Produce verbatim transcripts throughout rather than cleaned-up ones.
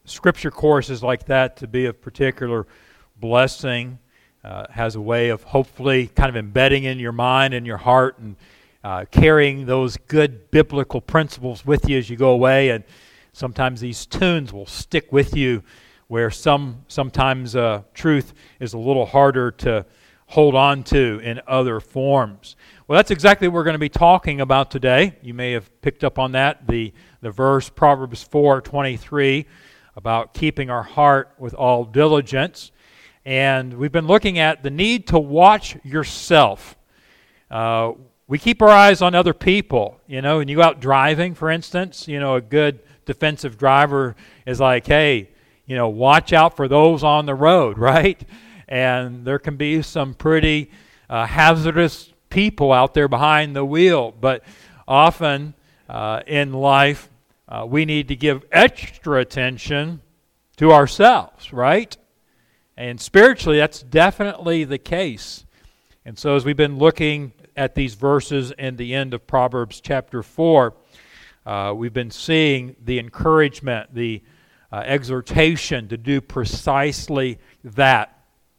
scripture courses like that to be of particular blessing. Uh, has a way of hopefully kind of embedding in your mind and your heart and uh, carrying those good biblical principles with you as you go away. And sometimes these tunes will stick with you where some sometimes uh, truth is a little harder to hold on to in other forms. Well, that's exactly what we're going to be talking about today. You may have picked up on that, the, the verse, Proverbs four twenty-three, about keeping our heart with all diligence. And we've been looking at the need to watch yourself. Uh, we keep our eyes on other people. You know, when you go out driving, for instance, you know, a good defensive driver is like, hey, you know, watch out for those on the road, right? And there can be some pretty uh, hazardous people out there behind the wheel. But often uh, in life, uh, we need to give extra attention to ourselves, right? And spiritually, that's definitely the case. And so as we've been looking at these verses in the end of Proverbs chapter four, uh, we've been seeing the encouragement, the uh, exhortation to do precisely that.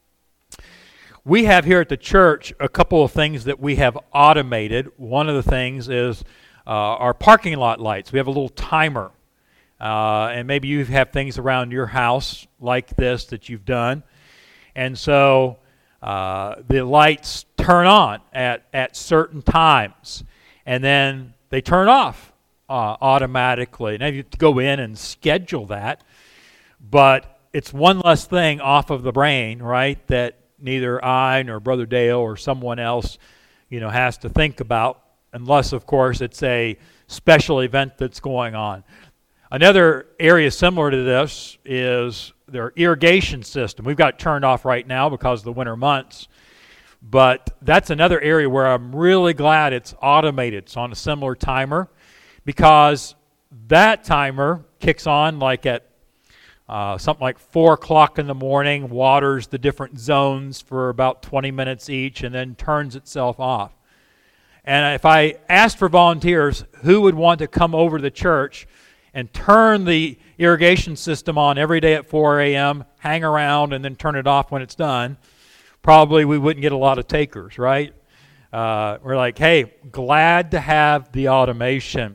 We have here at the church a couple of things that we have automated. One of the things is uh, our parking lot lights. We have a little timer. Uh, and maybe you have things around your house like this that you've done. And so uh, the lights turn on at, at certain times. And then they turn off uh, automatically. Now you have to go in and schedule that. But it's one less thing off of the brain, right, that neither I nor Brother Dale or someone else, you know, has to think about. Unless, of course, it's a special event that's going on. Another area similar to this is their irrigation system. We've got it turned off right now because of the winter months. But that's another area where I'm really glad it's automated. It's on a similar timer because that timer kicks on like at uh, something like four o'clock in the morning, waters the different zones for about twenty minutes each, and then turns itself off. And if I asked for volunteers who would want to come over to the church and turn the irrigation system on every day at four a.m., hang around, and then turn it off when it's done, probably we wouldn't get a lot of takers, right? Uh, we're like, hey, glad to have the automation.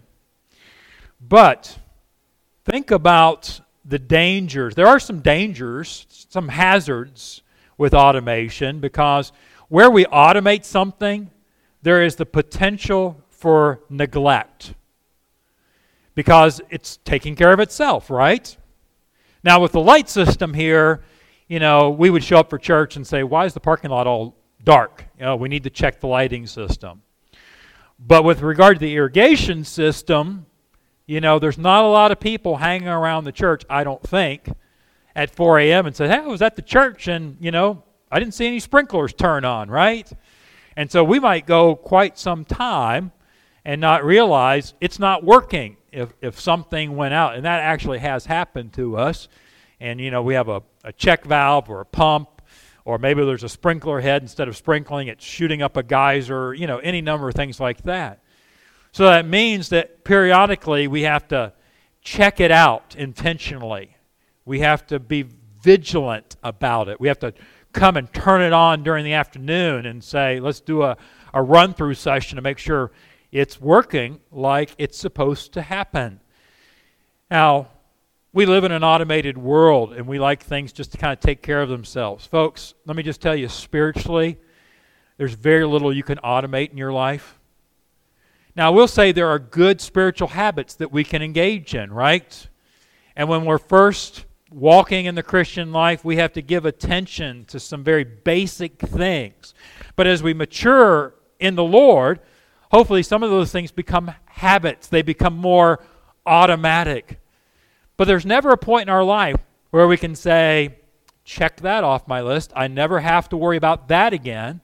But think about the dangers. There are some dangers, some hazards with automation because where we automate something, there is the potential for neglect. Because it's taking care of itself, right? Now, with the light system here, you know, we would show up for church and say, why is the parking lot all dark? You know, we need to check the lighting system. But with regard to the irrigation system, you know, there's not a lot of people hanging around the church, I don't think, at four a.m. and say, hey, I was at the church and, you know, I didn't see any sprinklers turn on, right? And so we might go quite some time and not realize it's not working. If if something went out, and that actually has happened to us, and you know we have a, a check valve or a pump, or maybe there's a sprinkler head, instead of sprinkling, it's shooting up a geyser, you know, any number of things like that. So that means that periodically we have to check it out intentionally. We have to be vigilant about it. We have to come and turn it on during the afternoon and say, let's do a, a run-through session to make sure it's working like it's supposed to happen. Now, we live in an automated world, and we like things just to kind of take care of themselves. Folks, let me just tell you, spiritually, there's very little you can automate in your life. Now, I will say there are good spiritual habits that we can engage in, right? And when we're first walking in the Christian life, we have to give attention to some very basic things. But as we mature in the Lord, hopefully some of those things become habits. They become more automatic. But there's never a point in our life where we can say, check that off my list. I never have to worry about that again.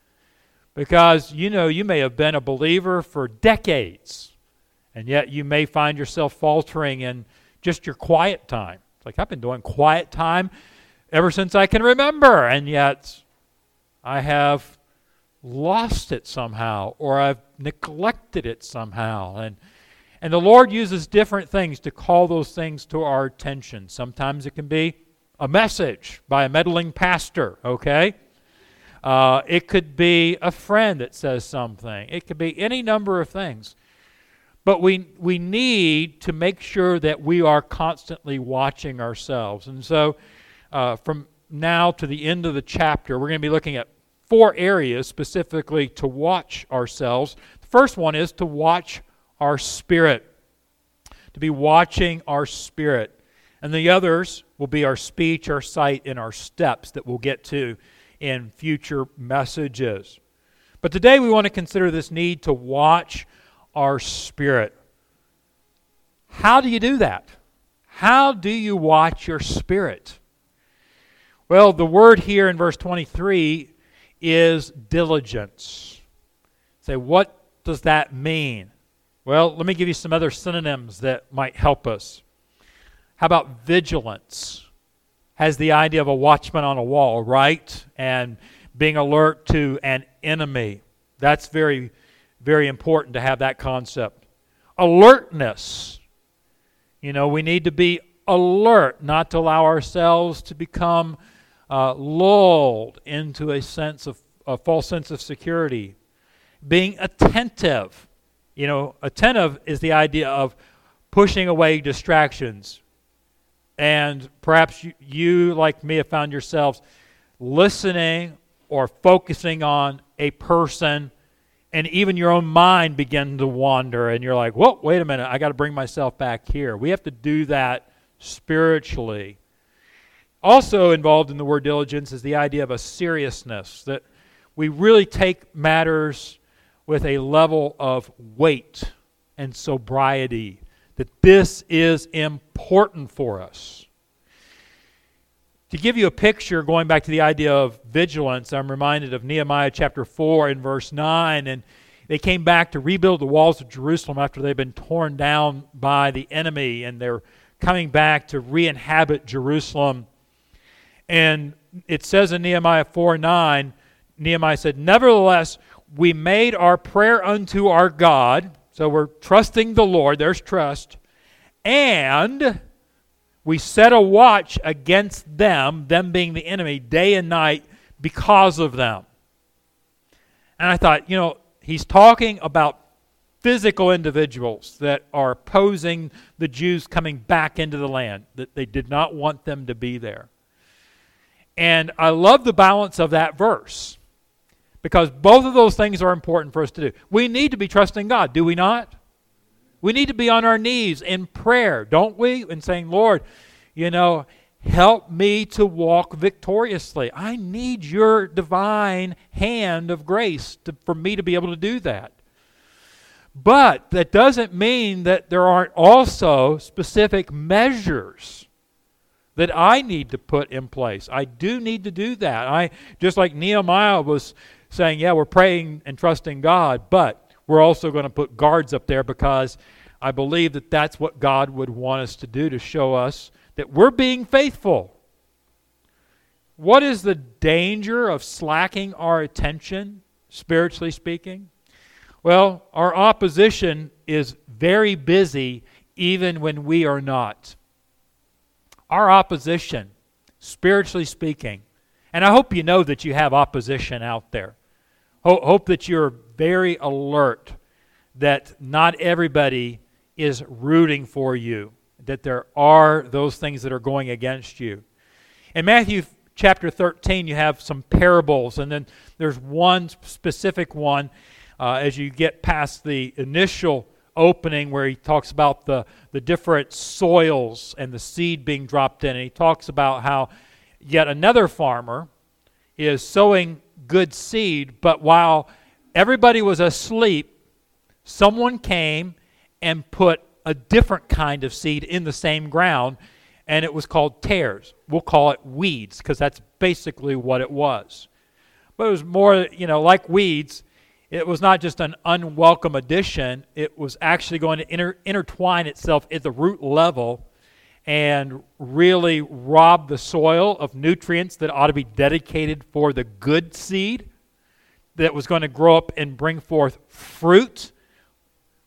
Because, you know, you may have been a believer for decades, and yet you may find yourself faltering in just your quiet time. It's like, I've been doing quiet time ever since I can remember, and yet I have lost it somehow, or I've neglected it somehow. And And the Lord uses different things to call those things to our attention. Sometimes it can be a message by a meddling pastor, okay? Uh, it could be a friend that says something. It could be any number of things. But we we need to make sure that we are constantly watching ourselves. And so uh, from now to the end of the chapter, we're going to be looking at four areas specifically to watch ourselves. The first one is to watch our spirit, to be watching our spirit. And the others will be our speech, our sight, and our steps that we'll get to in future messages. But today we want to consider this need to watch our spirit. How do you do that? How do you watch your spirit? Well, the word here in verse twenty-three is diligence. Say, what does that mean? Well, let me give you some other synonyms that might help us. How about vigilance? Has the idea of a watchman on a wall, right? And being alert to an enemy. That's very, very important to have that concept. Alertness. You know, we need to be alert, not to allow ourselves to become uh, lulled into a sense of a false sense of security. Being attentive. You know, attentive is the idea of pushing away distractions. And perhaps you, you, like me, have found yourselves listening or focusing on a person, and even your own mind begin to wander, and you're like, whoa, wait a minute, I got to bring myself back here. We have to do that spiritually. Also involved in the word diligence is the idea of a seriousness, that we really take matters with a level of weight and sobriety, that this is important for us. To give you a picture, going back to the idea of vigilance, I'm reminded of Nehemiah chapter four and verse nine, and they came back to rebuild the walls of Jerusalem after they'd been torn down by the enemy, and they're coming back to re-inhabit Jerusalem. And it says in Nehemiah four nine, Nehemiah said, "Nevertheless, we made our prayer unto our God," so we're trusting the Lord, there's trust, "and we set a watch against them," them being the enemy, "day and night because of them." And I thought, you know, he's talking about physical individuals that are opposing the Jews coming back into the land, that they did not want them to be there. And I love the balance of that verse, because both of those things are important for us to do. We need to be trusting God, do we not? We need to be on our knees in prayer, don't we? And saying, Lord, you know, help me to walk victoriously. I need your divine hand of grace to, for me to be able to do that. But that doesn't mean that there aren't also specific measures that I need to put in place. I do need to do that. I just like Nehemiah was saying, yeah, we're praying and trusting God, but we're also going to put guards up there, because I believe that that's what God would want us to do, to show us that we're being faithful. What is the danger of slacking our attention, spiritually speaking? Well, our opposition is very busy even when we are not. Our opposition, spiritually speaking, and I hope you know that you have opposition out there. Hope that you're very alert that not everybody is rooting for you, that there are those things that are going against you. In Matthew chapter thirteen, you have some parables, and then there's one specific one uh, as you get past the initial opening where he talks about the, the different soils and the seed being dropped in, and he talks about how yet another farmer is sowing good seed, but while everybody was asleep, someone came and put a different kind of seed in the same ground, and it was called tares. We'll call it weeds, because that's basically what it was. But it was more, you know, like weeds. It was not just an unwelcome addition. It was actually going to inter- intertwine itself at the root level and really rob the soil of nutrients that ought to be dedicated for the good seed that was going to grow up and bring forth fruit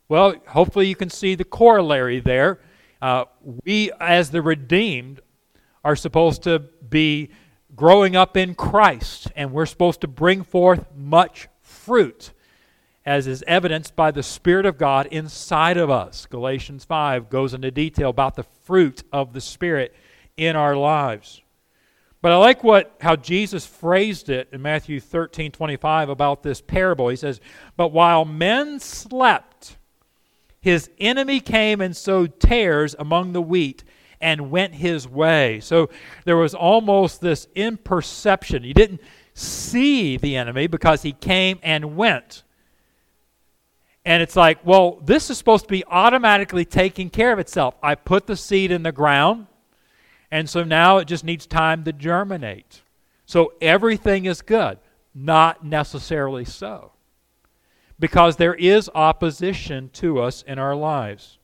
Well, hopefully you can see the corollary there. Uh, we, as the redeemed, are supposed to be growing up in Christ, and we're supposed to bring forth much fruit, as is evidenced by the Spirit of God inside of us. Galatians five goes into detail about the fruit of the Spirit in our lives. But I like what how Jesus phrased it in Matthew thirteen twenty-five about this parable. He says, "But while men slept, his enemy came and sowed tares among the wheat and went his way." So there was almost this imperception. You didn't see the enemy because he came and went. And it's like, well, this is supposed to be automatically taking care of itself. I put the seed in the ground, and so now it just needs time to germinate. So everything is good. Not necessarily so. Because there is opposition to us in our lives.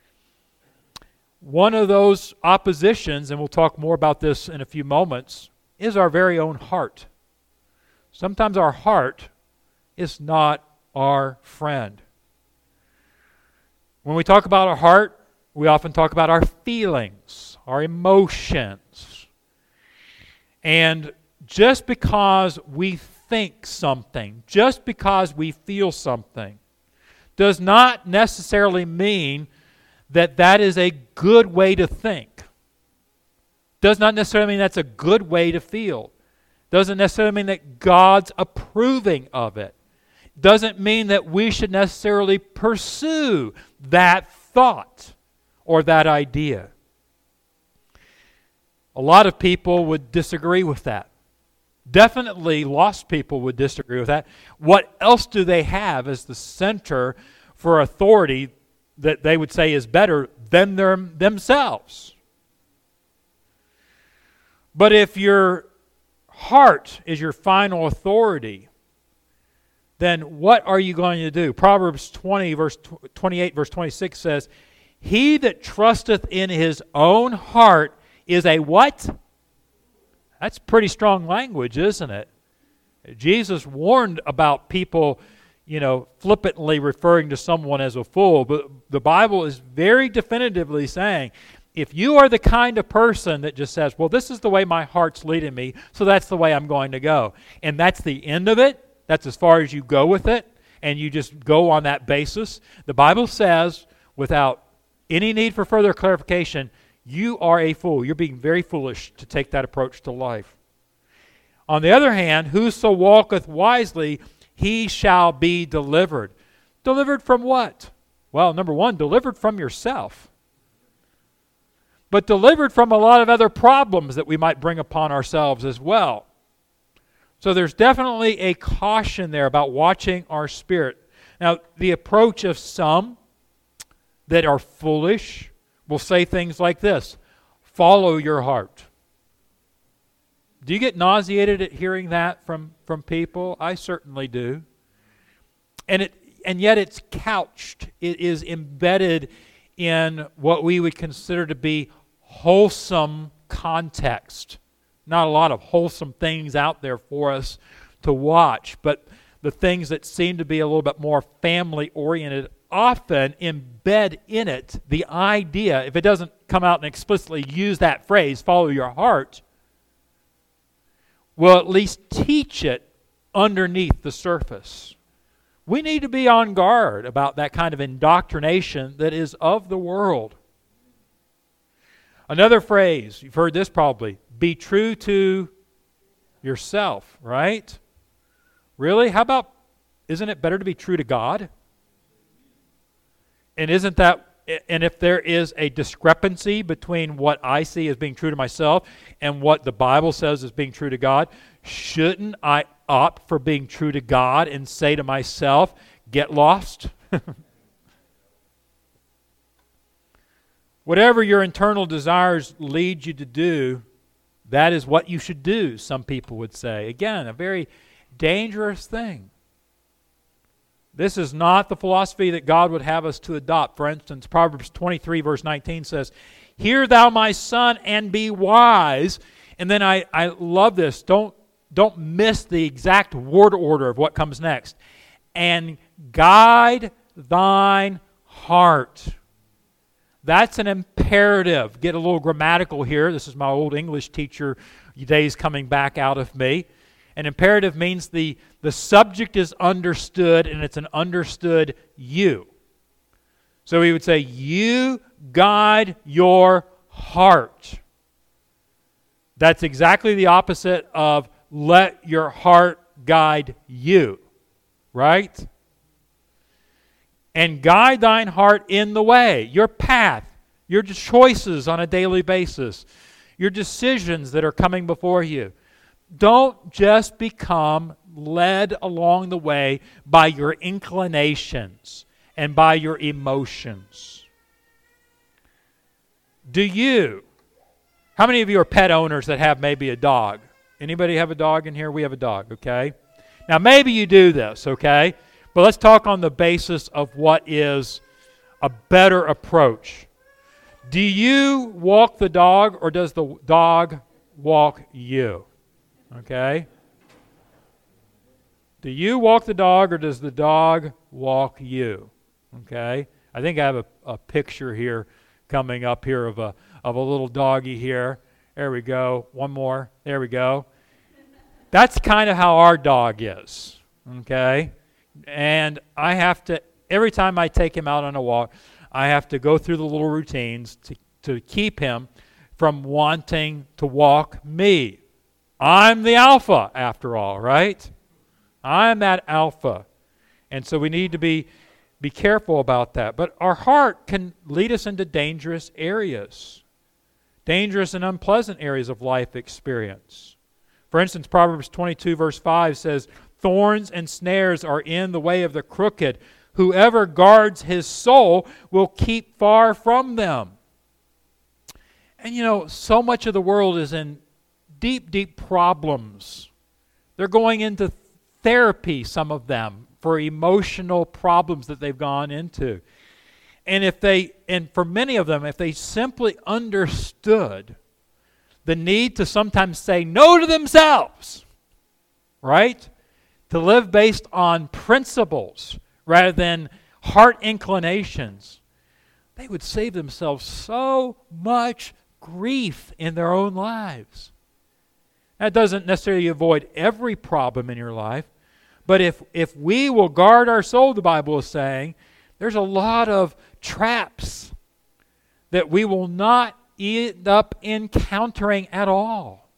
One of those oppositions, and we'll talk more about this in a few moments, is our very own heart. Sometimes our heart is not our friend. When we talk about our heart, we often talk about our feelings, our emotions. And just because we think something, just because we feel something, does not necessarily mean that that is a good way to think. Does not necessarily mean that's a good way to feel. Doesn't necessarily mean that God's approving of it. Doesn't mean that we should necessarily pursue that thought or that idea. A lot of people would disagree with that. Definitely lost people would disagree with that. What else do they have as the center for authority that they would say is better than their, themselves? But if your heart is your final authority, then what are you going to do? Proverbs twenty, verse twenty-eight, verse twenty-six says, "He that trusteth in his own heart is a" what? That's pretty strong language, isn't it? Jesus warned about people, you know, flippantly referring to someone as a fool, but the Bible is very definitively saying, if you are the kind of person that just says, well, this is the way my heart's leading me, so that's the way I'm going to go, and that's the end of it, that's as far as you go with it, and you just go on that basis, the Bible says, without any need for further clarification, you are a fool. You're being very foolish to take that approach to life. On the other hand, whoso walketh wisely, he shall be delivered. Delivered from what? Well, number one, delivered from yourself. But delivered from a lot of other problems that we might bring upon ourselves as well. So there's definitely a caution there about watching our spirit. Now, the approach of some that are foolish will say things like this: follow your heart. Do you get nauseated at hearing that from, from people? I certainly do. And it and yet it's couched, it is embedded in what we would consider to be wholesome context. Not a lot of wholesome things out there for us to watch, but the things that seem to be a little bit more family-oriented often embed in it the idea, if it doesn't come out and explicitly use that phrase, follow your heart, will at least teach it underneath the surface. We need to be on guard about that kind of indoctrination that is of the world. Another phrase, you've heard this probably, be true to yourself, right? Really? How about, isn't it better to be true to God? And isn't that, and if there is a discrepancy between what I see as being true to myself and what the Bible says is being true to God, shouldn't I opt for being true to God and say to myself, get lost? Whatever your internal desires lead you to do, that is what you should do, some people would say. Again, a very dangerous thing. This is not the philosophy that God would have us to adopt. For instance, Proverbs twenty-three verse nineteen says, "Hear thou my son, and be wise." And then I, I love this. Don't, don't miss the exact word order of what comes next. "And guide thine heart. That's an imperative. Get a little grammatical here. This is my old English teacher days coming back out of me. An imperative means the, the subject is understood, and it's an understood you. So we would say, you guide your heart. That's exactly the opposite of let your heart guide you. Right? And guide thine heart in the way, your path, your choices on a daily basis, your decisions that are coming before you. Don't just become led along the way by your inclinations and by your emotions. Do you? How many of you are pet owners that have maybe a dog? Anybody have a dog in here? We have a dog, okay? Now maybe you do this, okay? But let's talk on the basis of what is a better approach. Do you walk the dog, or does the dog walk you? Okay? Do you walk the dog, or does the dog walk you? Okay? I think I have a, a picture here coming up here of a of a little doggy here. There we go. One more. There we go. That's kind of how our dog is. Okay? And I have to, every time I take him out on a walk, I have to go through the little routines to, to keep him from wanting to walk me. I'm the alpha, after all, right? I'm that alpha. And so we need to be, be careful about that. But our heart can lead us into dangerous areas, dangerous and unpleasant areas of life experience. For instance, Proverbs twenty-two, verse five says, thorns and snares are in the way of the crooked. Whoever guards his soul will keep far from them. And you know, so much of the world is in deep, deep problems. They're going into therapy, some of them, for emotional problems that they've gone into. And if they, and for many of them, if they simply understood the need to sometimes say no to themselves, right? To live based on principles rather than heart inclinations, they would save themselves so much grief in their own lives. That doesn't necessarily avoid every problem in your life, but if, if we will guard our soul, the Bible is saying, there's a lot of traps that we will not end up encountering at all.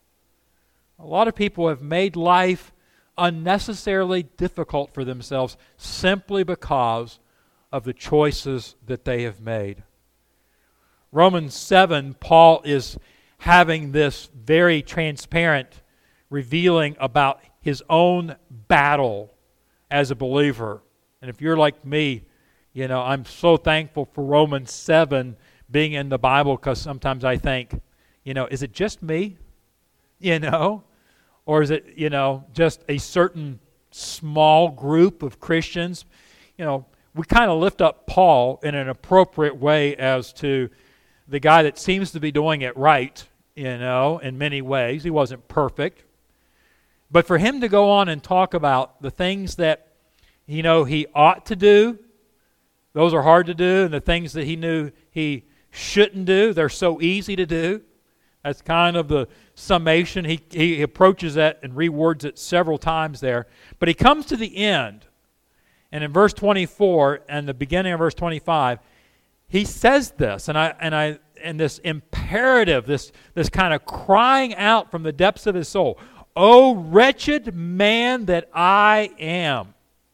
A lot of people have made life unnecessarily difficult for themselves simply because of the choices that they have made. Romans seven, Paul is having this very transparent revealing about his own battle as a believer. And if you're like me, you know, I'm so thankful for Romans seven being in the Bible, because sometimes I think, you know, is it just me? You know? Or is it, you know, just a certain small group of Christians? You know, we kind of lift up Paul in an appropriate way as to the guy that seems to be doing it right, you know, in many ways. He wasn't perfect. But for him to go on and talk about the things that, you know, he ought to do, those are hard to do, and the things that he knew he shouldn't do, they're so easy to do. That's kind of the summation. He, he approaches that and rewords it several times there. But he comes to the end, and in verse twenty-four and the beginning of verse twenty-five, he says this, and I and I and this imperative, this this kind of crying out from the depths of his soul, "O wretched man that I am."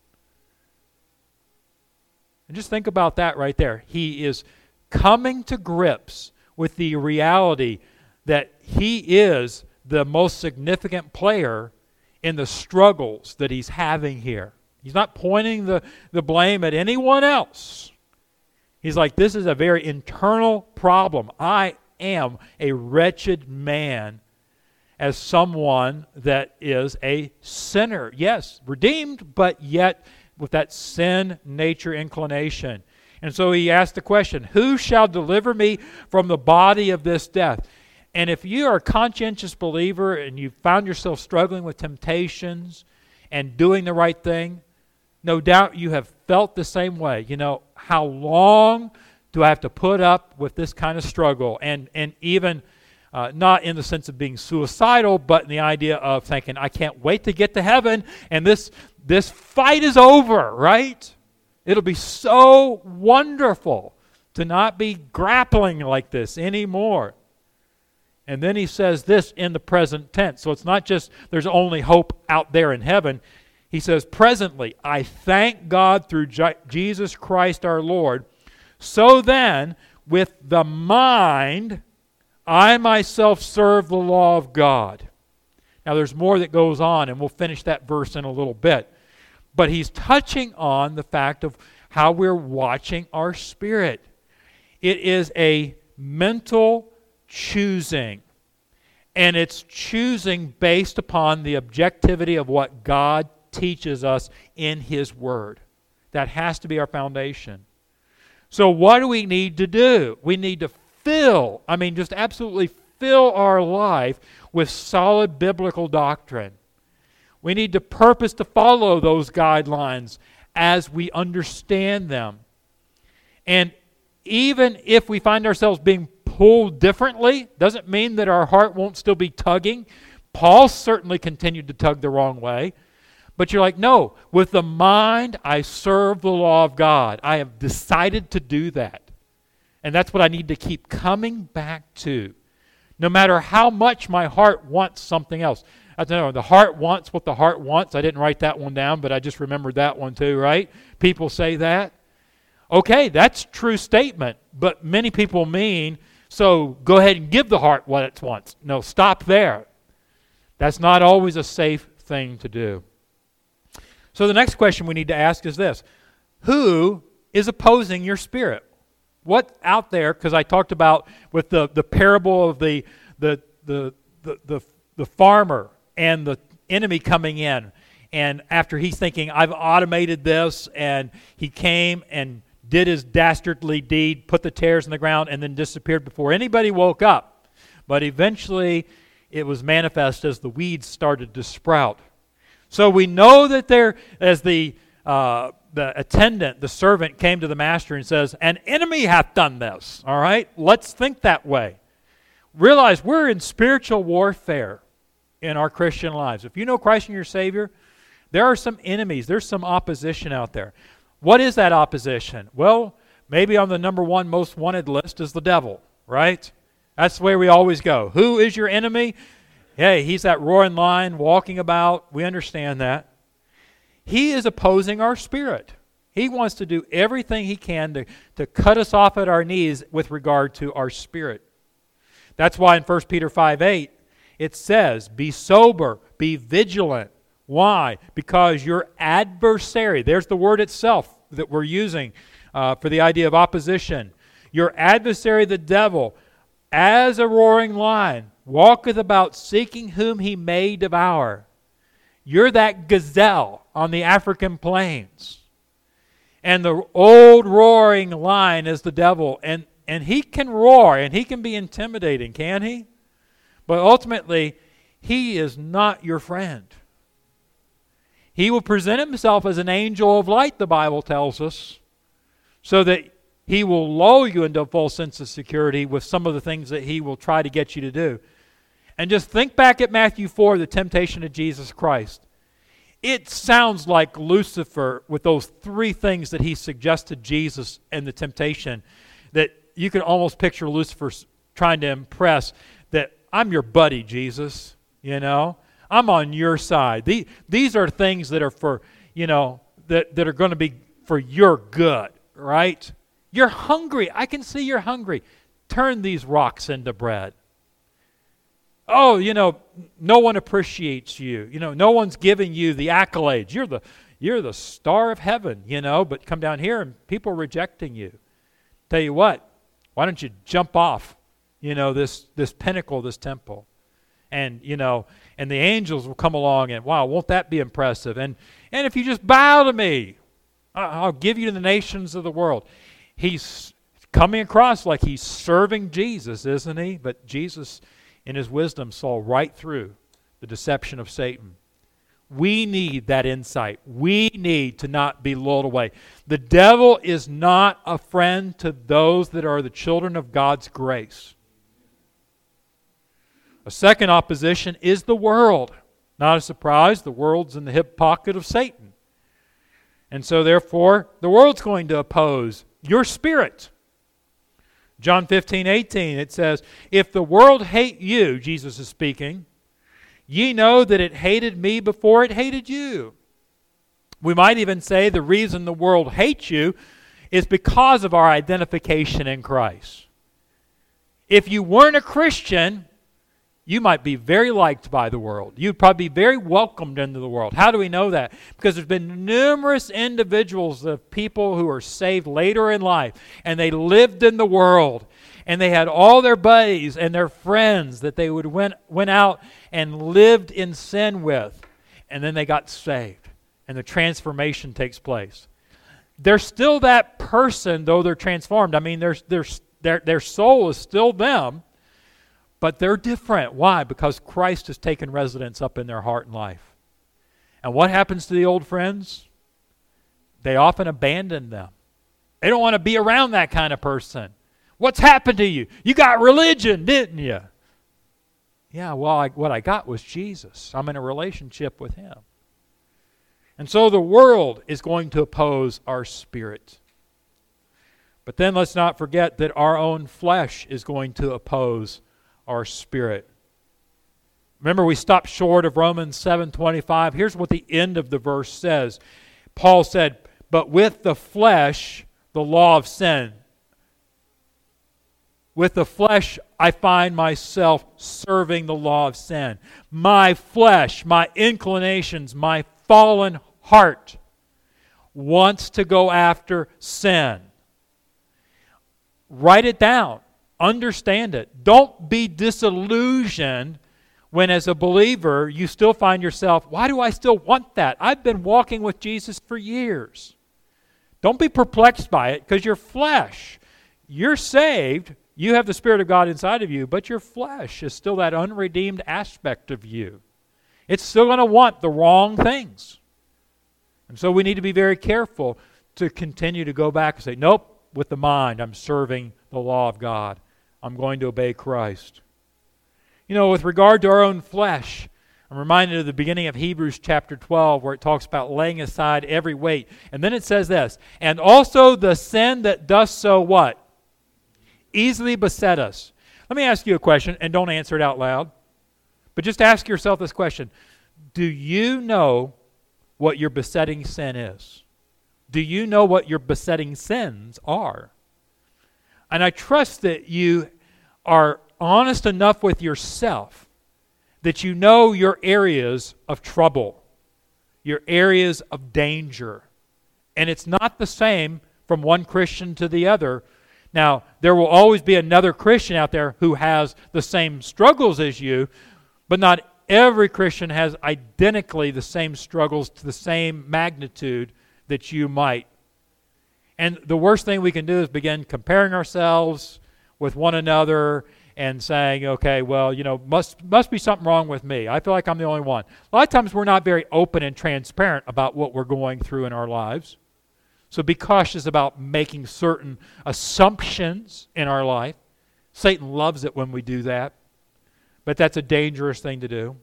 And just think about that right there. He is coming to grips with the reality that he is the most significant player in the struggles that he's having here. He's not pointing the, the blame at anyone else. He's like, this is a very internal problem. I am a wretched man as someone that is a sinner. Yes, redeemed, but yet with that sin nature inclination. And so he asked the question, who shall deliver me from the body of this death? And if you are a conscientious believer and you found yourself struggling with temptations and doing the right thing, No doubt you have felt the same way. You know, how long do I have to put up with this kind of struggle? And, and even uh, not in the sense of being suicidal, but in the idea of thinking, I can't wait to get to heaven, and this, this fight is over, right? It'll be so wonderful to not be grappling like this anymore. And then he says this in the present tense. So it's not just there's only hope out there in heaven. He says, presently, I thank God through Je- Jesus Christ our Lord. So then, with the mind, I myself serve the law of God. Now there's more that goes on, and we'll finish that verse in a little bit. But he's touching on the fact of how we're watching our spirit. It is a mental choosing. And it's choosing based upon the objectivity of what God teaches us in His Word. That has to be our foundation. So what do we need to do? We need to fill, I mean just absolutely fill our life with solid biblical doctrine. We need to purpose to follow those guidelines as we understand them. And even if we find ourselves being pulled differently, doesn't mean that our heart won't still be tugging. Paul certainly continued to tug the wrong way. But you're like, no, with the mind I serve the law of God. I have decided to do that. And that's what I need to keep coming back to. No matter how much my heart wants something else. I don't know, the heart wants what the heart wants. I didn't write that one down, but I just remembered that one too, right? People say that. Okay, that's a true statement. But many people mean, so go ahead and give the heart what it wants. No, stop there. That's not always a safe thing to do. So the next question we need to ask is this. Who is opposing your spirit? What's out there? Because I talked about with the, the parable of the, the, the, the, the, the farmer and the enemy coming in. And after he's thinking, I've automated this, and he came and did his dastardly deed, put the tares in the ground, and then disappeared before anybody woke up. But eventually it was manifest as the weeds started to sprout. So we know that there, as the uh, the attendant, the servant came to the master and says, an enemy hath done this. All right? Let's think that way. Realize we're in spiritual warfare in our Christian lives. If you know Christ and your Savior, there are some enemies. There's some opposition out there. What is that opposition? Well, maybe on the number one most wanted list is the devil, right? That's the way we always go. Who is your enemy? Hey, he's that roaring lion walking about. We understand that. He is opposing our spirit. He wants to do everything he can to, to cut us off at our knees with regard to our spirit. That's why in First Peter five eight, it says, be sober, be vigilant. Why? Because your adversary, there's the word itself that we're using uh, for the idea of opposition. Your adversary, the devil, as a roaring lion, walketh about seeking whom he may devour. You're that gazelle on the African plains. And the old roaring lion is the devil. And, and he can roar and he can be intimidating, can he? But ultimately, he is not your friend. He will present himself as an angel of light, the Bible tells us, so that he will lull you into a false sense of security with some of the things that he will try to get you to do. And just think back at Matthew four, the temptation of Jesus Christ. It sounds like Lucifer with those three things that he suggested Jesus and the temptation, that you can almost picture Lucifer trying to impress that I'm your buddy, Jesus, you know. I'm on your side. The, these are things that are for, you know, that, that are going to be for your good, right? You're hungry. I can see you're hungry. Turn these rocks into bread. Oh, you know, no one appreciates you. You know, no one's giving you the accolades. You're the you're the star of heaven, you know, but come down here and people are rejecting you. Tell you what, why don't you jump off, you know, this this pinnacle, this temple? And, you know, and the angels will come along and, wow, won't that be impressive? And and if you just bow to me, I'll give you to the nations of the world. He's coming across like he's serving Jesus, isn't he? But Jesus, in his wisdom, saw right through the deception of Satan. We need that insight. We need to not be lulled away. The devil is not a friend to those that are the children of God's grace. A second opposition is the world. Not a surprise, the world's in the hip pocket of Satan. And so therefore, the world's going to oppose your spirit. John fifteen, eighteen, it says, if the world hate you, Jesus is speaking, ye know that it hated me before it hated you. We might even say the reason the world hates you is because of our identification in Christ. If you weren't a Christian, you might be very liked by the world. You'd probably be very welcomed into the world. How do we know that? Because there's been numerous individuals of people who are saved later in life, and they lived in the world, and they had all their buddies and their friends that they would went, went out and lived in sin with, and then they got saved, and the transformation takes place. They're still that person, though they're transformed. I mean, their, their, their, their soul is still them, but they're different. Why? Because Christ has taken residence up in their heart and life. And what happens to the old friends? They often abandon them. They don't want to be around that kind of person. What's happened to you? You got religion, didn't you? Yeah, well, I, what I got was Jesus. I'm in a relationship with Him. And so the world is going to oppose our spirit. But then let's not forget that our own flesh is going to oppose our spirit. Remember, we stopped short of Romans seven twenty-five. Here's what the end of the verse says. Paul said, but with the flesh, the law of sin. With the flesh, I find myself serving the law of sin. My flesh, my inclinations, my fallen heart wants to go after sin. Write it down. Understand it. Don't be disillusioned when as a believer you still find yourself, why do I still want that? I've been walking with Jesus for years. Don't be perplexed by it because your flesh, you're saved, you have the Spirit of God inside of you, but your flesh is still that unredeemed aspect of you. It's still going to want the wrong things. And so we need to be very careful to continue to go back and say, nope, with the mind, I'm serving the law of God. I'm going to obey Christ. You know, with regard to our own flesh, I'm reminded of the beginning of Hebrews chapter twelve where it talks about laying aside every weight. And then it says this, and also the sin that does so what? Easily beset us. Let me ask you a question, and don't answer it out loud. But just ask yourself this question. Do you know what your besetting sin is? Do you know what your besetting sins are? And I trust that you are honest enough with yourself that you know your areas of trouble, your areas of danger. And it's not the same from one Christian to the other. Now, there will always be another Christian out there who has the same struggles as you, but not every Christian has identically the same struggles to the same magnitude that you might. And the worst thing we can do is begin comparing ourselves with one another and saying, okay, well, you know, must must be something wrong with me. I feel like I'm the only one. A lot of times we're not very open and transparent about what we're going through in our lives. So be cautious about making certain assumptions in our life. Satan loves it when we do that. But that's a dangerous thing to do.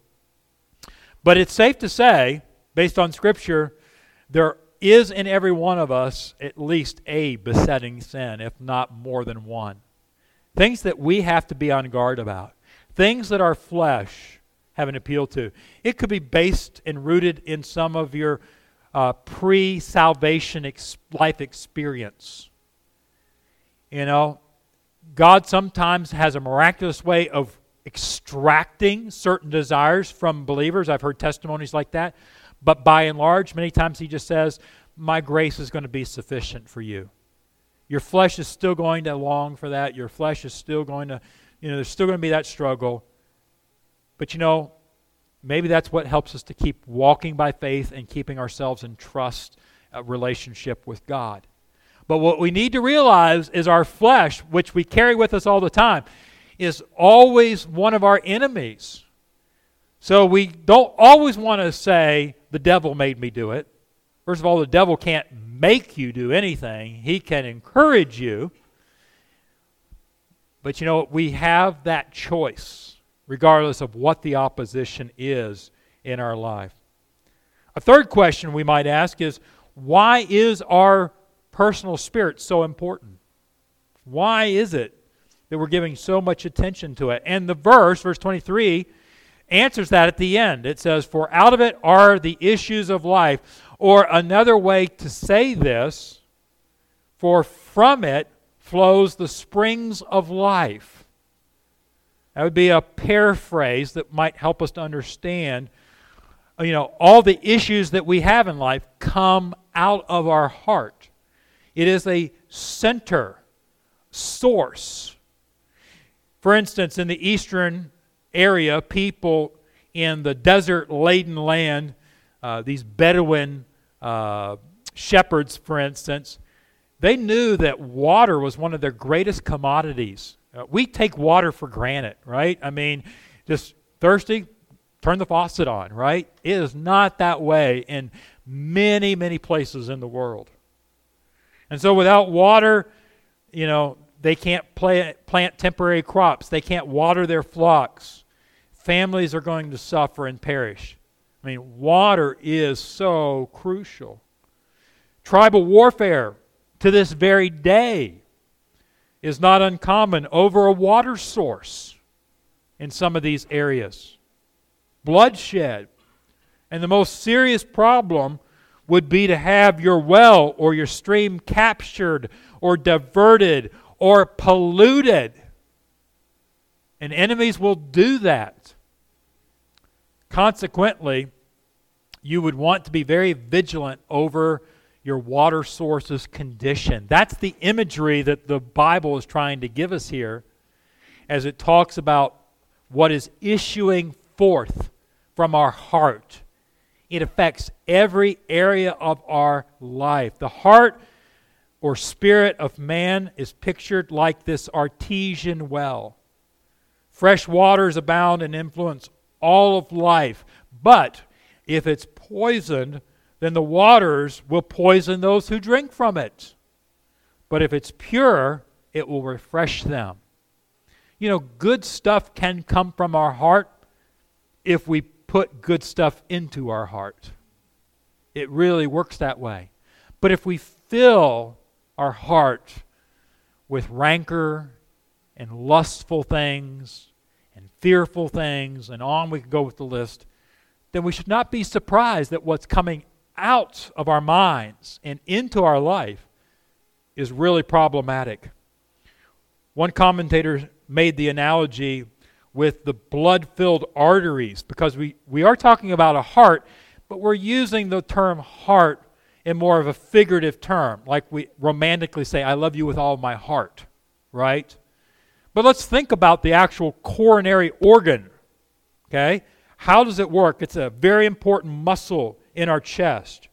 But it's safe to say, based on Scripture, there is in every one of us at least a besetting sin, if not more than one. Things that we have to be on guard about. Things that our flesh have an appeal to. It could be based and rooted in some of your uh, pre-salvation ex- life experience. You know, God sometimes has a miraculous way of extracting certain desires from believers. I've heard testimonies like that. But by and large, many times He just says, my grace is going to be sufficient for you. Your flesh is still going to long for that. Your flesh is still going to, you know, there's still going to be that struggle. But you know, maybe that's what helps us to keep walking by faith and keeping ourselves in trust, uh, relationship with God. But what we need to realize is our flesh, which we carry with us all the time, is always one of our enemies. So we don't always want to say, the devil made me do it. First of all, the devil can't make you do anything. He can encourage you. But you know, we have that choice, regardless of what the opposition is in our life. A third question we might ask is, why is our personal spirit so important? Why is it that we're giving so much attention to it? And the verse, verse twenty-three, answers that at the end. It says, for out of it are the issues of life. Or another way to say this, for from it flows the springs of life. That would be a paraphrase that might help us to understand, you know, all the issues that we have in life come out of our heart. It is a center, source. For instance, in the eastern area, people in the desert-laden land, uh, these Bedouin uh, shepherds, for instance, they knew that water was one of their greatest commodities. Uh, we take water for granted, right? I mean, just thirsty, turn the faucet on, right? It is not that way in many, many places in the world. And so without water, you know, they can't plant, plant temporary crops. They can't water their flocks. Families are going to suffer and perish. I mean, water is so crucial. Tribal warfare to this very day is not uncommon over a water source in some of these areas. Bloodshed. And the most serious problem would be to have your well or your stream captured or diverted or polluted. And enemies will do that. Consequently, you would want to be very vigilant over your water source's condition. That's the imagery that the Bible is trying to give us here as it talks about what is issuing forth from our heart. It affects every area of our life. The heart or spirit of man is pictured like this artesian well. Fresh waters abound and influence all of life. But if it's poisoned, then the waters will poison those who drink from it. But if it's pure, it will refresh them. You know, good stuff can come from our heart if we put good stuff into our heart. It really works that way. But if we fill our heart with rancor and lustful things and fearful things, and on we can go with the list, then we should not be surprised that what's coming out of our minds and into our life is really problematic. One commentator made the analogy with the blood-filled arteries, because we, we are talking about a heart, but we're using the term heart in more of a figurative term, like we romantically say, I love you with all my heart, right? But let's think about the actual coronary organ, okay? How does it work? It's a very important muscle in our chest.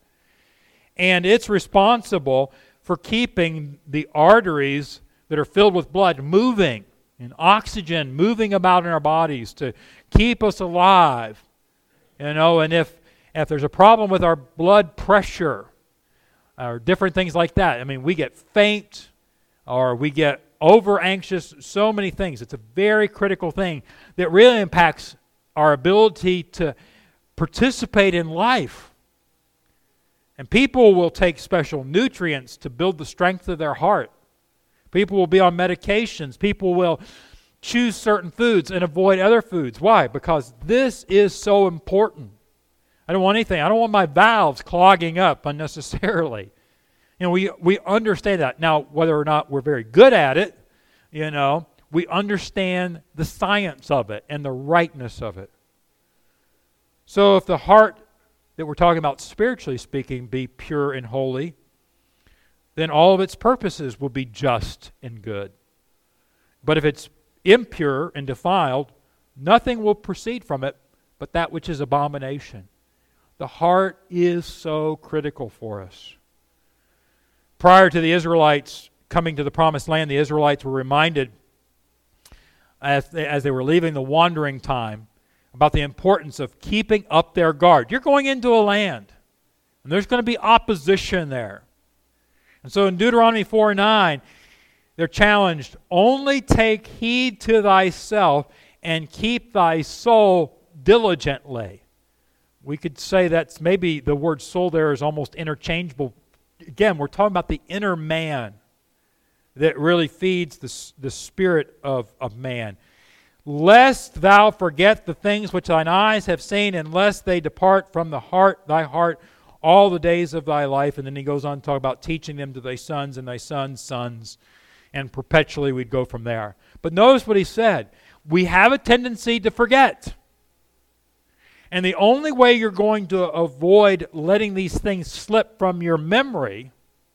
And it's responsible for keeping the arteries that are filled with blood moving and oxygen moving about in our bodies to keep us alive. You know, and if, if there's a problem with our blood pressure or different things like that, I mean, we get faint or we get over anxious, so many things. It's a very critical thing that really impacts our ability to participate in life. And people will take special nutrients to build the strength of their heart. People will be on medications. People will choose certain foods and avoid other foods. Why? Because this is so important. I don't want anything. I don't want my valves clogging up unnecessarily. You know, we, we understand that. Now, whether or not we're very good at it, you know, we understand the science of it and the rightness of it. So if the heart that we're talking about spiritually speaking be pure and holy, then all of its purposes will be just and good. But if it's impure and defiled, nothing will proceed from it but that which is abomination. The heart is so critical for us. Prior to the Israelites coming to the promised land, the Israelites were reminded as they, as they were leaving the wandering time about the importance of keeping up their guard. You're going into a land, and there's going to be opposition there. And so in Deuteronomy four nine, they're challenged, only take heed to thyself and keep thy soul diligently. We could say that's maybe the word soul there is almost interchangeable. Again, we're talking about the inner man that really feeds the, the spirit of, of man. Lest thou forget the things which thine eyes have seen, and lest they depart from the heart, thy heart, all the days of thy life. And then he goes on to talk about teaching them to thy sons and thy sons' sons. And perpetually we'd go from there. But notice what he said. We have a tendency to forget. And the only way you're going to avoid letting these things slip from your memory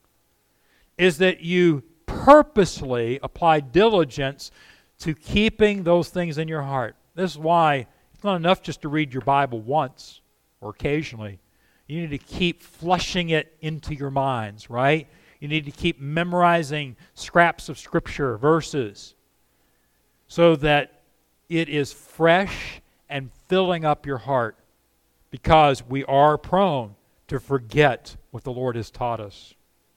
is that you purposely apply diligence to keeping those things in your heart. This is why it's not enough just to read your Bible once or occasionally. You need to keep flushing it into your minds, right? You need to keep memorizing scraps of Scripture, verses, so that it is fresh and filling up your heart, because we are prone to forget what the Lord has taught us.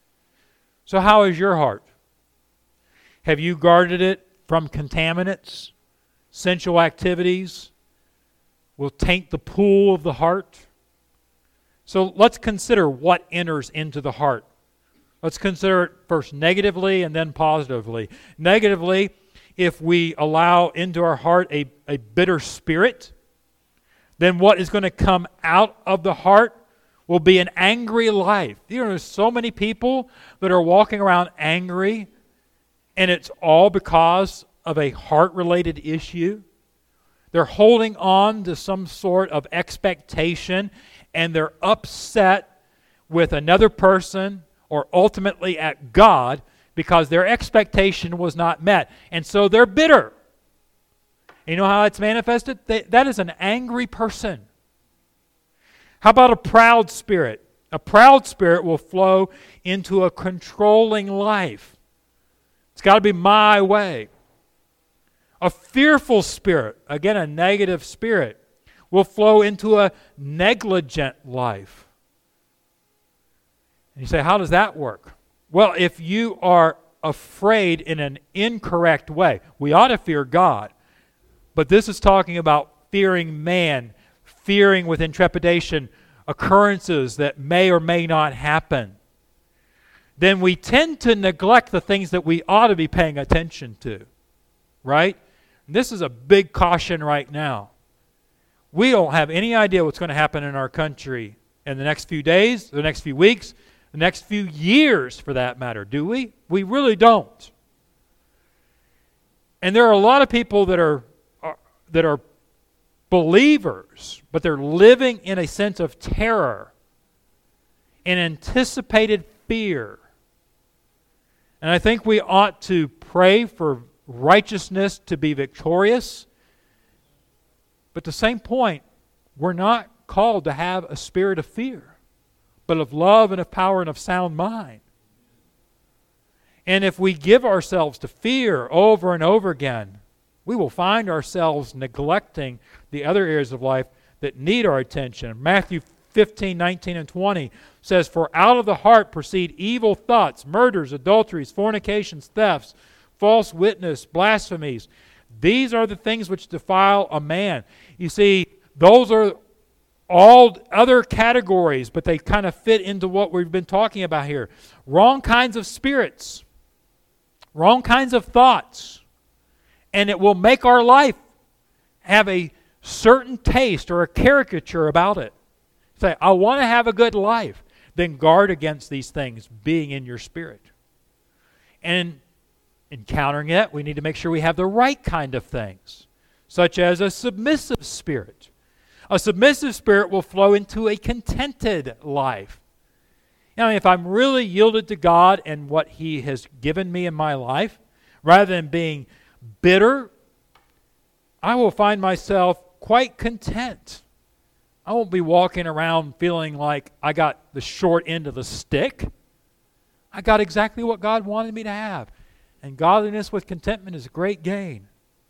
So how is your heart? Have you guarded it from contaminants? Sensual activities will taint the pool of the heart. So let's consider what enters into the heart. Let's consider it first negatively and then positively. Negatively, if we allow into our heart a, a bitter spirit, then what is going to come out of the heart will be an angry life. You know, there's so many people that are walking around angry, and it's all because of a heart-related issue. They're holding on to some sort of expectation, and they're upset with another person or ultimately at God because their expectation was not met. And so they're bitter. You know how it's manifested? They, that is an angry person. How about a proud spirit? A proud spirit will flow into a controlling life. It's got to be my way. A fearful spirit, again a negative spirit, will flow into a negligent life. And you say, how does that work? Well, if you are afraid in an incorrect way, we ought to fear God. But this is talking about fearing man, fearing with intrepidation occurrences that may or may not happen. Then we tend to neglect the things that we ought to be paying attention to. Right? And this is a big caution right now. We don't have any idea what's going to happen in our country in the next few days, the next few weeks, the next few years for that matter, do we? We really don't. And there are a lot of people that are, are that are believers, but they're living in a sense of terror and anticipated fear. And I think we ought to pray for righteousness to be victorious. But at the same point, we're not called to have a spirit of fear, but of love and of power and of sound mind. And if we give ourselves to fear over and over again, we will find ourselves neglecting the other areas of life that need our attention. Matthew fifteen, nineteen, and twenty says, "For out of the heart proceed evil thoughts, murders, adulteries, fornications, thefts, false witness, blasphemies. These are the things which defile a man." You see, those are all other categories, but they kind of fit into what we've been talking about here. Wrong kinds of spirits, wrong kinds of thoughts, and it will make our life have a certain taste or a caricature about it. Say, I want to have a good life. Then guard against these things being in your spirit. And encountering it, we need to make sure we have the right kind of things, such as a submissive spirit. A submissive spirit will flow into a contented life. You know, if I'm really yielded to God and what He has given me in my life, rather than being bitter, I will find myself quite content. I won't be walking around feeling like I got the short end of the stick. I got exactly what God wanted me to have. And godliness with contentment is a great gain.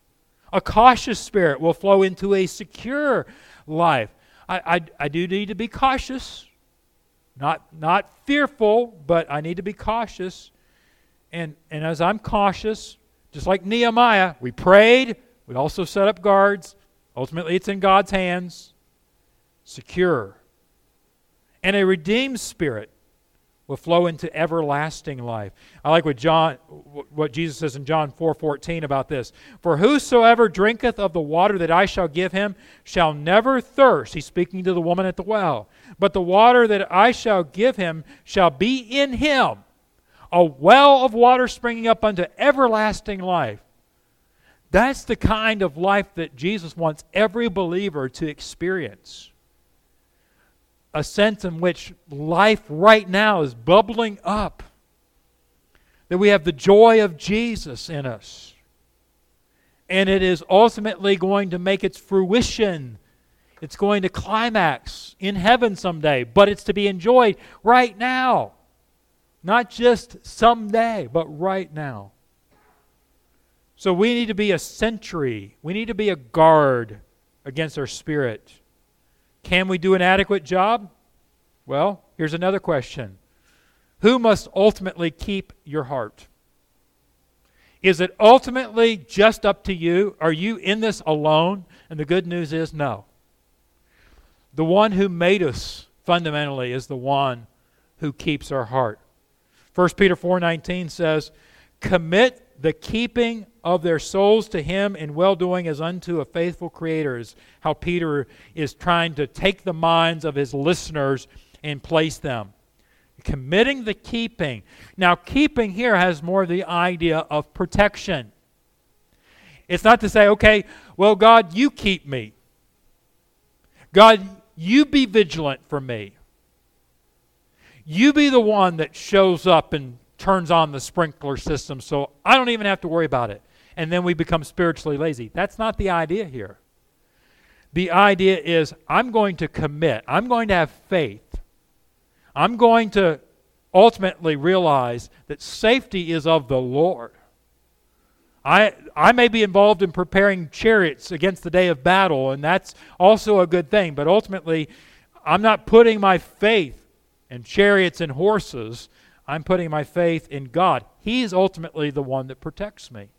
A cautious spirit will flow into a secure life. I, I, I do need to be cautious. Not, not fearful, but I need to be cautious. And, and as I'm cautious, just like Nehemiah, we prayed. We also set up guards. Ultimately, it's in God's hands. Secure. And a redeemed spirit will flow into everlasting life. I like what John, what Jesus says in John four fourteen about this. For whosoever drinketh of the water that I shall give him shall never thirst. He's speaking to the woman at the well. But the water that I shall give him shall be in him a well of water springing up unto everlasting life. That's the kind of life that Jesus wants every believer to experience. A sense in which life right now is bubbling up. That we have the joy of Jesus in us. And it is ultimately going to make its fruition. It's going to climax in heaven someday. But it's to be enjoyed right now. Not just someday, but right now. So we need to be a sentry. We need to be a guard against our spirit. Can we do an adequate job? Well, here's another question. Who must ultimately keep your heart? Is it ultimately just up to you? Are you in this alone? And the good news is no. The one who made us fundamentally is the one who keeps our heart. First Peter four nineteen says, commit the keeping of their souls to Him in well-doing as unto a faithful Creator, is how Peter is trying to take the minds of his listeners and place them. Committing the keeping. Now, keeping here has more the idea of protection. It's not to say, okay, well, God, you keep me. God, you be vigilant for me. You be the one that shows up and turns on the sprinkler system so I don't even have to worry about it. And then we become spiritually lazy. That's not the idea here. The idea is I'm going to commit. I'm going to have faith. I'm going to ultimately realize that safety is of the Lord. I, I may be involved in preparing chariots against the day of battle, and that's also a good thing. But ultimately, I'm not putting my faith in chariots and horses. I'm putting my faith in God. He is ultimately the one that protects me.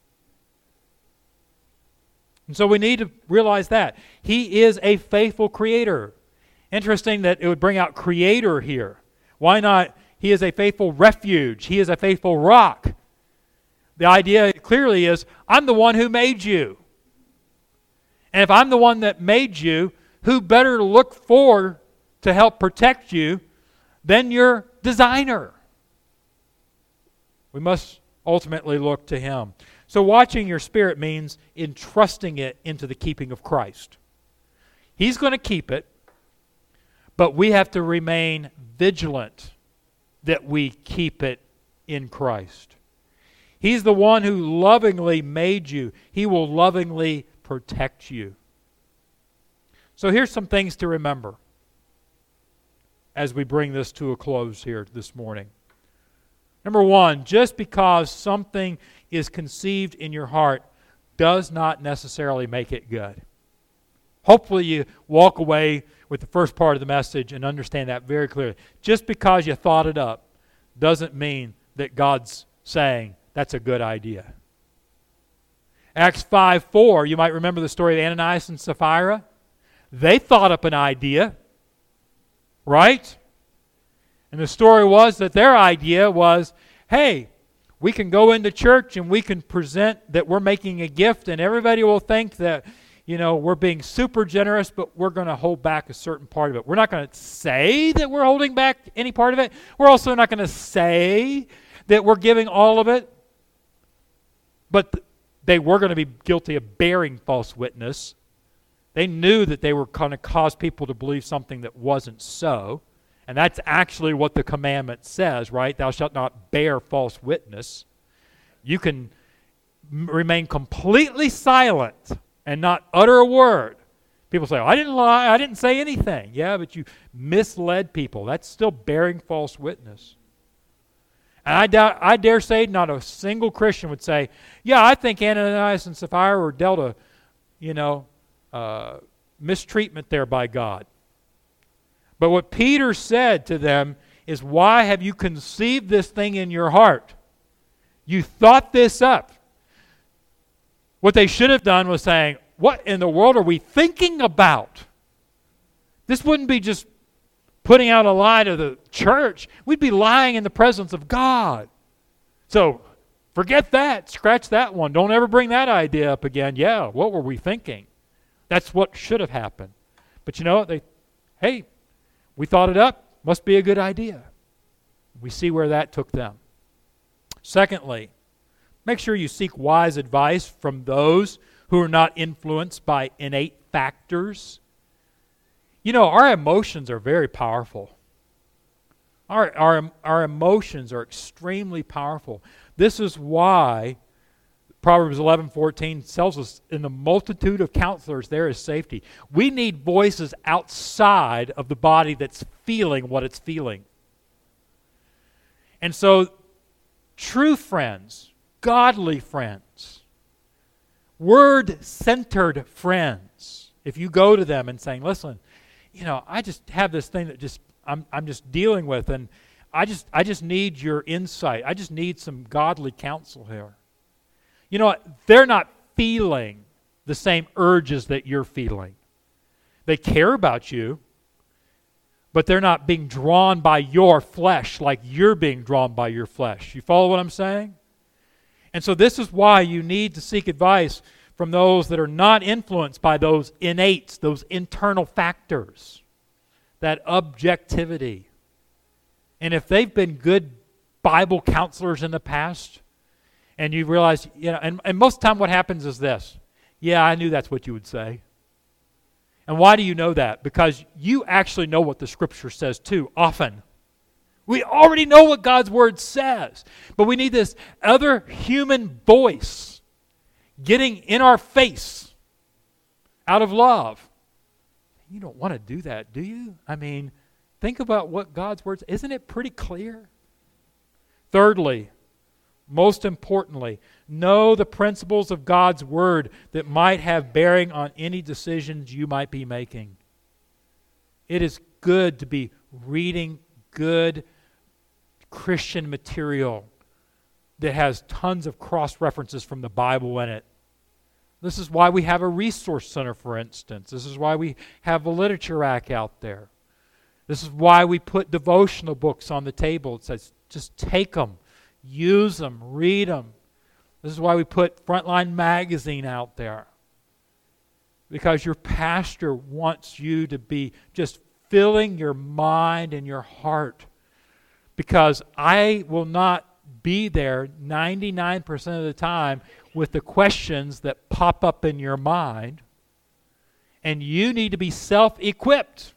And so we need to realize that. He is a faithful Creator. Interesting that it would bring out Creator here. Why not? He is a faithful refuge. He is a faithful rock. The idea clearly is, I'm the one who made you. And if I'm the one that made you, who better to look for to help protect you than your designer? We must ultimately look to Him. So watching your spirit means entrusting it into the keeping of Christ. He's going to keep it, but we have to remain vigilant that we keep it in Christ. He's the one who lovingly made you. He will lovingly protect you. So here's some things to remember as we bring this to a close here this morning. Number one, just because something is conceived in your heart does not necessarily make it good. Hopefully you walk away with the first part of the message and understand that very clearly. Just because you thought it up doesn't mean that God's saying that's a good idea. Acts five four, you might remember the story of Ananias and Sapphira. They thought up an idea, right? And the story was that their idea was, hey, we can go into church and we can present that we're making a gift and everybody will think that, you know, we're being super generous, but we're going to hold back a certain part of it. We're not going to say that we're holding back any part of it. We're also not going to say that we're giving all of it. But th- they were going to be guilty of bearing false witness. They knew that they were going to cause people to believe something that wasn't so. And that's actually what the commandment says, right? Thou shalt not bear false witness. You can m- remain completely silent and not utter a word. People say, oh, I didn't lie, I didn't say anything. Yeah, but you misled people. That's still bearing false witness. And I, doubt, I dare say not a single Christian would say, yeah, I think Ananias and Sapphira were dealt a, you know, uh, mistreatment there by God. But what Peter said to them is, why have you conceived this thing in your heart? You thought this up. What they should have done was saying, what in the world are we thinking about? This wouldn't be just putting out a lie to the church. We'd be lying in the presence of God. So forget that. Scratch that one. Don't ever bring that idea up again. Yeah, what were we thinking? That's what should have happened. But you know, they, hey, we thought it up. Must be a good idea. We see where that took them. Secondly, make sure you seek wise advice from those who are not influenced by innate factors. You know, our emotions are very powerful. Our, our, our emotions are extremely powerful. This is why Proverbs eleven fourteen tells us, in the multitude of counselors there is safety. We need voices outside of the body that's feeling what it's feeling. And so, true friends, godly friends, word-centered friends, if you go to them and saying, listen, you know, I just have this thing that just I'm I'm just dealing with, and I just I just need your insight. I just need some godly counsel here. You know what? They're not feeling the same urges that you're feeling. They care about you, but they're not being drawn by your flesh like you're being drawn by your flesh. You follow what I'm saying? And so this is why you need to seek advice from those that are not influenced by those innates, those internal factors, that objectivity. And if they've been good Bible counselors in the past, and you realize, you know, and, and most of the time what happens is this. Yeah, I knew that's what you would say. And why do you know that? Because you actually know what the Scripture says too, often. We already know what God's Word says. But we need this other human voice getting in our face out of love. You don't want to do that, do you? I mean, think about what God's Word says. Isn't it pretty clear? Thirdly, most importantly, know the principles of God's Word that might have bearing on any decisions you might be making. It is good to be reading good Christian material that has tons of cross-references from the Bible in it. This is why we have a resource center, for instance. This is why we have a literature rack out there. This is why we put devotional books on the table. It says, just take them. Use them, read them. This is why we put Frontline Magazine out there. Because your pastor wants you to be just filling your mind and your heart. Because I will not be there ninety-nine percent of the time with the questions that pop up in your mind. And you need to be self-equipped.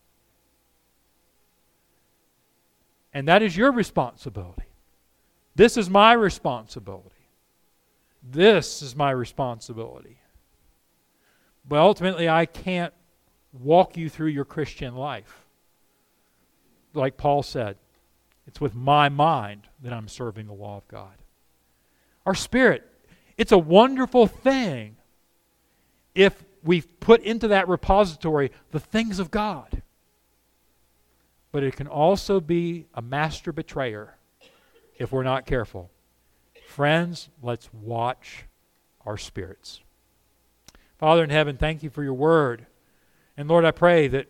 And that is your responsibility. This is my responsibility. This is my responsibility. But ultimately, I can't walk you through your Christian life. Like Paul said, it's with my mind that I'm serving the law of God. Our spirit, it's a wonderful thing if we've put into that repository the things of God. But it can also be a master betrayer if we're not careful. Friends, let's watch our spirits. Father in heaven, thank you for your word. And Lord, I pray that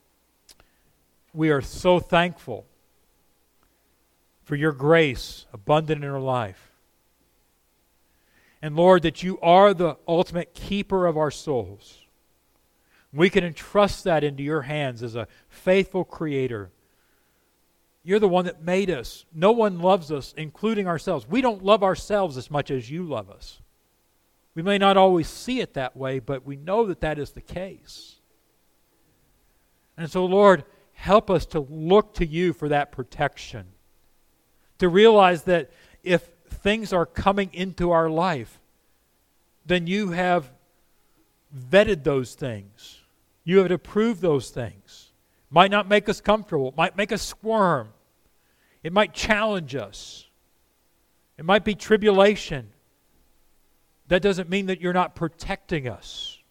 we are so thankful for your grace abundant in our life. And Lord, that you are the ultimate keeper of our souls. We can entrust that into your hands as a faithful creator. You're the one that made us. No one loves us, including ourselves. We don't love ourselves as much as you love us. We may not always see it that way, but we know that that is the case. And so, Lord, help us to look to you for that protection. To realize that if things are coming into our life, then you have vetted those things. You have approved those things. Might not make us comfortable. It might make us squirm. It might challenge us. It might be tribulation. That doesn't mean that you're not protecting us.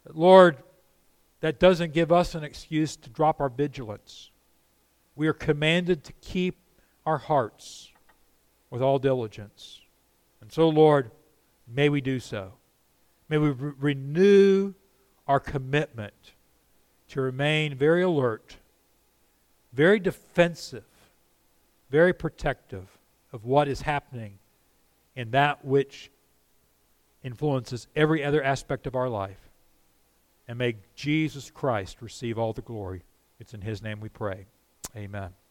Lord, that doesn't give us an excuse to drop our vigilance. We are commanded to keep our hearts with all diligence. And so, Lord, may we do so. May we re- renew our commitment to remain very alert, very defensive, very protective of what is happening in that which influences every other aspect of our life. And may Jesus Christ receive all the glory. It's in His name we pray. Amen.